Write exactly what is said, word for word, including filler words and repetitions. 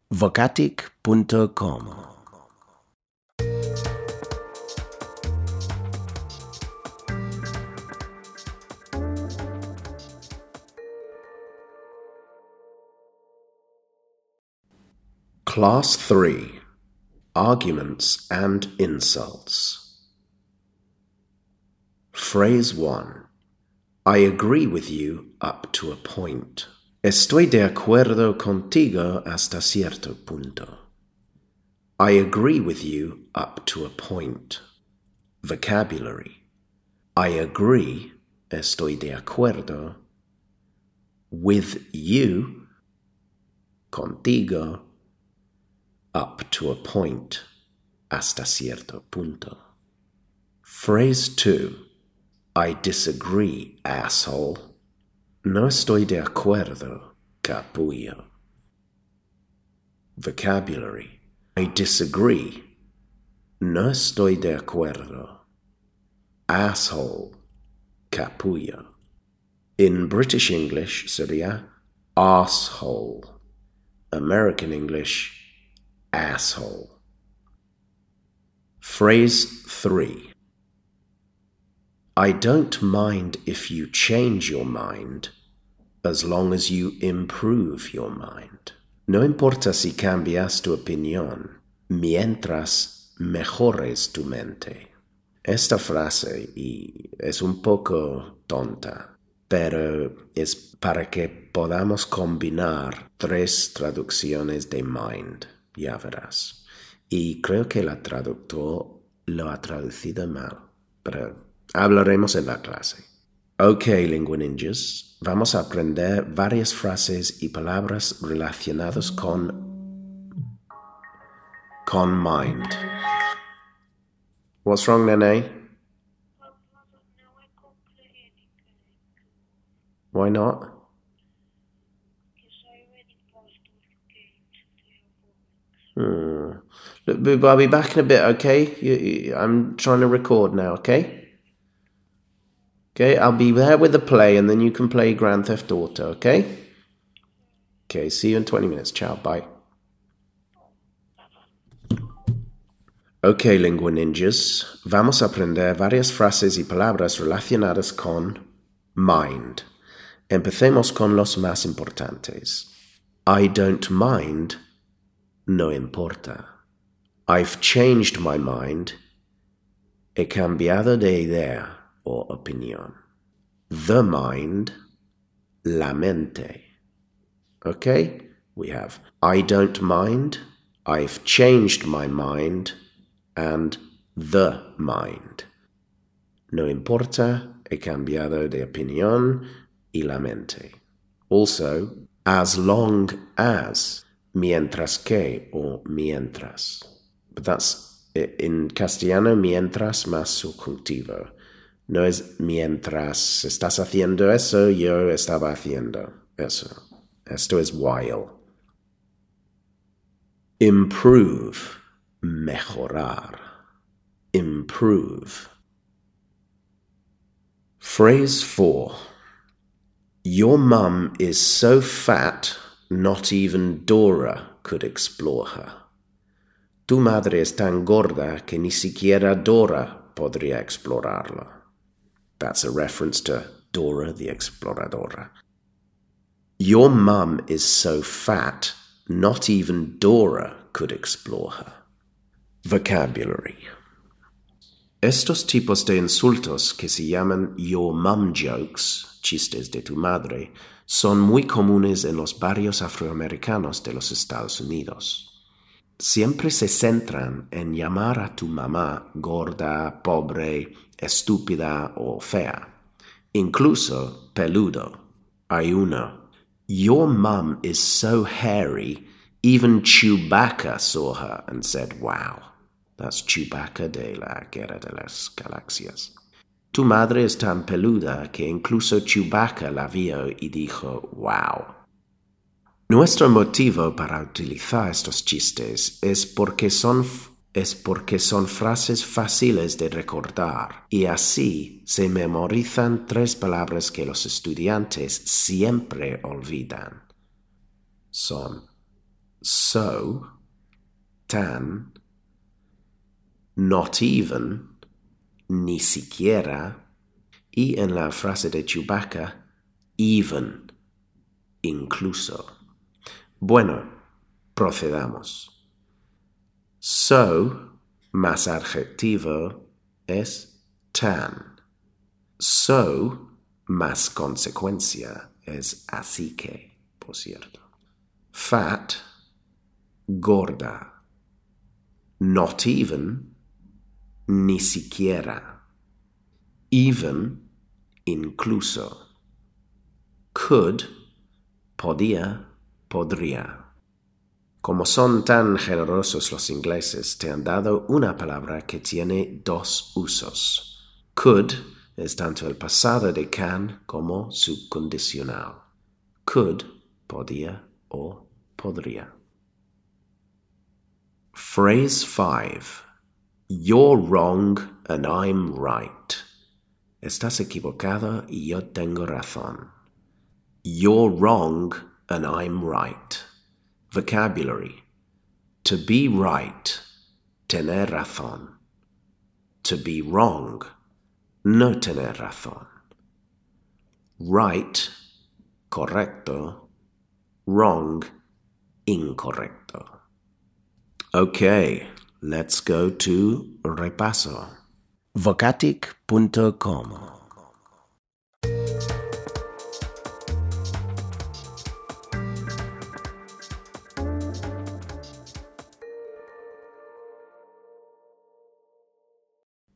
vocatic punto com. Class three. Arguments and Insults. Phrase one. I agree with you up to a point. Estoy de acuerdo contigo hasta cierto punto. I agree with you up to a point. Vocabulary. I agree, estoy de acuerdo, with you, contigo, up to a point, hasta cierto punto. Phrase two. I disagree, asshole. No estoy de acuerdo, capullo. Vocabulary. I disagree. No estoy de acuerdo. Asshole, capullo. In British English sería asshole. American English, asshole. Phrase three. I don't mind if you change your mind, as long as you improve your mind. No importa si cambias tu opinión, mientras mejores tu mente. Esta frase y es un poco tonta, pero es para que podamos combinar tres traducciones de mind, ya verás. Y creo que el traductor lo ha traducido mal, pero hablaremos en la clase. Ok, Lingua Ninjas, vamos a aprender varias frases y palabras relacionadas con con mind. What's wrong, Nene? Why not? Hmm. Look, I'll be back in a bit, okay? You, you, I'm trying to record now, okay? Okay, I'll be there with the play and then you can play Grand Theft Auto, okay? Okay, see you in twenty minutes. Ciao, bye. Ok, Lingua Ninjas, vamos a aprender varias frases y palabras relacionadas con mind. Empecemos con los más importantes. I don't mind, no importa. I've changed my mind, he cambiado de idea o opinión. The mind, la mente. Okay? We have I don't mind, I've changed my mind, and the mind. No importa, he cambiado de opinión y la mente. Also, as long as, mientras que or mientras. But that's in castellano, mientras más subjuntivo. No es mientras estás haciendo eso, yo estaba haciendo eso. Esto es while. Improve, mejorar. Improve. Phrase four. Your mum is so fat, not even Dora could explore her. Tu madre es tan gorda que ni siquiera Dora podría explorarla. That's a reference to Dora the Exploradora. Your mum is so fat, not even Dora could explore her. Vocabulary. Estos tipos de insultos que se llaman your mum jokes, chistes de tu madre, son muy comunes en los barrios afroamericanos de los Estados Unidos. Siempre se centran en llamar a tu mamá gorda, pobre, estúpida o fea. Incluso peludo. Hay uno. Your mum is so hairy, even Chewbacca saw her and said, wow. That's Chewbacca de la Guerra de las Galaxias. Tu madre es tan peluda que incluso Chewbacca la vio y dijo, wow. Nuestro motivo para utilizar estos chistes es porque son, es porque son frases fáciles de recordar y así se memorizan tres palabras que los estudiantes siempre olvidan. Son So, tan, not even, ni siquiera, y en la frase de Chewbacca, even, incluso. Bueno, procedamos. So, más adjetivo, es tan. So, más consecuencia, es así que, por cierto. Fat, gorda. Not even, ni siquiera. Even, incluso. Could, podía, podría. Como son tan generosos los ingleses, te han dado una palabra que tiene dos usos. Could es tanto el pasado de can como su condicional. Could, podía o podría. Phrase five. You're wrong and I'm right. Estás equivocado y yo tengo razón. You're wrong and I'm right. Vocabulary. To be right, tener razón. To be wrong, no tener razón. Right, correcto. Wrong, incorrecto. Okay, let's go to repaso. vocatic punto com